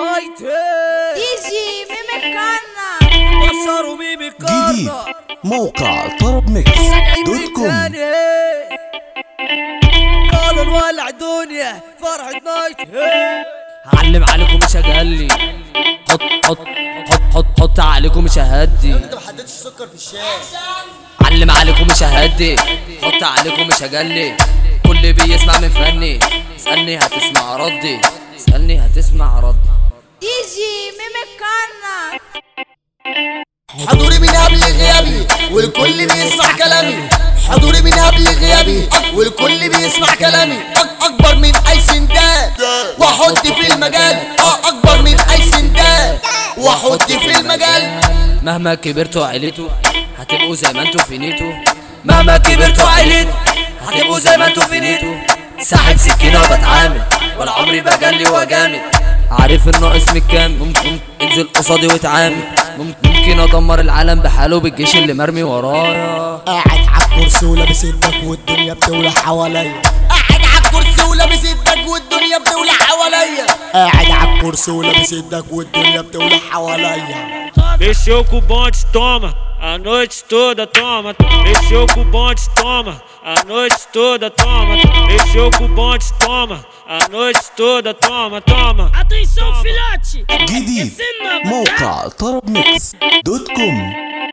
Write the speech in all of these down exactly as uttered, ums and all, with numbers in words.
نايتي يجي ميمي كارنا بشروا ميمي كارنا جديد موقع طرب ميكس دوت كوم. قالوا نولع دنيا فرحة نايتي. هعلم عليكم مش هجلي، حط حط حط حط حط عليكم مش ههدي. انت ما حطيتش السكر في الشاي. علم عليكم مش ههدي، حط عليكم مش هجلي. كل بيسمع من فني، اسألني هتسمع ردي، اسألني هتسمع ردي. يجي ميمي كارنا حضوري من قبل غيابي والكل بيسمع كلامي. حضوري من قبل غيابي والكل بيسمع كلامي. اكبر من اي سندان واحط في المجال. اكبر من اي سندان واحط في المجال. مهما كبرتوا عيلتوا هتبقوا زي ما انتوا فينيتوا. مهما كبرتوا عيلتوا هتبقوا زي ما انتوا فينيتوا. ساحب سكينة بتعامل ولا عمري بجلي وجامد. عارف الناقص من كام، ممكن انزل قصادي واتعامل. ممكن ادمر العالم بحاله بالجيش اللي مرمي ورايا. قاعد عالكرسي ولابس ايدك والدنيا بتولع حواليا. قاعد عالكرسي ولابس ايدك والدنيا بتولع حواليا. قاعد عالكرسي ولابس ايدك والدنيا بتولع حواليا. Fechou com o bonde, toma, a noite toda toma. Fechou com o bonde, toma, a noite toda toma. Fechou com o bonde, toma, a noite toda toma, toma. Atenção filhote, جديد موقع طرب ميكس دوت كوم.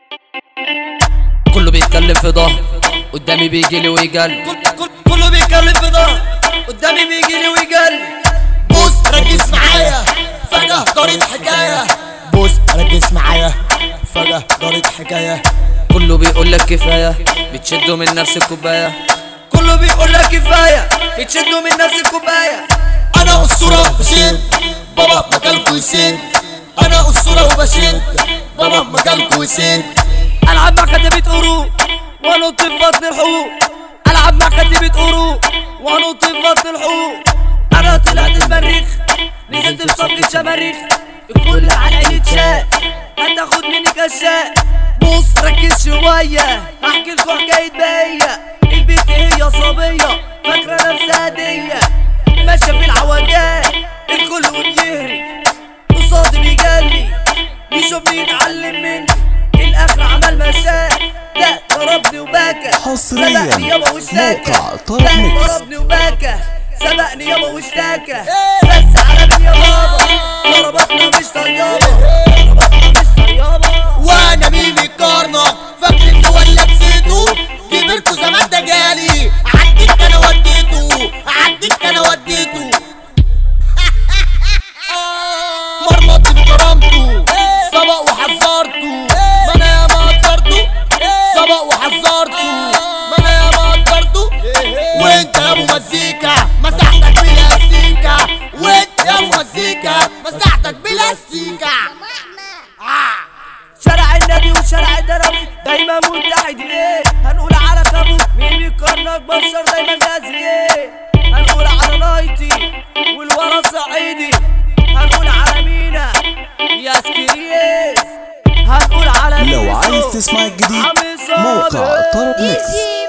كله بيتكلم في ظهر قدامي بيجيلي ويجلي. كله بيتكلم في ظهر قدامي بيجيلي ويجلي. بص ركز معايا فجأة دارت حكاية. بص ركز معايا فجأة دارت حكاية. كله بيقولك كفاية بتشدوا من نفس الكوباية. كله بيقولك كفاية بتشدوا من نفس الكوباية. أنا أسطورة بشد بابا مجالكوا يسد. أنا أسطورة وبشد بابا مجالكوا يسد. ألعب مع كتيبة قروق وأنط في بطن الحقوق. ألعب مع كتيبة قروق وأنط في بطن الحقوق. أنا طلعت المريخ نزلت في صف الشماريخ. الكل على عيني اتشاق هتاخد مني كشاق. بص ركز شوية هحكيلكوا حكاية بيا. البنت هي صبية فاكرة نفسها هدية. ماشية في العوجات الكل وبيهري قصادي بيجلي. يشوفني يتعلم مني الآخر عمل مشاك. ده ضربني وبكى حصرياً سبقني يابا واشتكى. موقع طرب ده ميكس. ضربني وبكى سبقني يابا واشتكى. بس على مين يا بابا ضربتنا مش طيابة. ضربتنا مش طيابة. وأنا ميمي كارنا فاكر انت ولا نسيتوا. كبرتوا زمان ده جالي عديك أنا وديته. عديك أنا وديته. مرمط بكرامته سبق وحذرته. ما أنا ياما قدرته سبق وحذرته. ما أنا ياما قدرته. وأنت يا أبو مزيكا مساحتك بلاستيكا. وأنت يا أبو مزيكا مساحتك بلاستيكا. شارع النادي وشارع الدراوي دايما متحدين. هنقول على كابو ميمي كارنا بشر دايما جازيين. هنقول على نايتي والورا صعيدي. هنقول على مينا يا سكريس. هنقول على لو ميسو عايز تسمع الجديد عم صابر. موقع طرب ميكس. يجي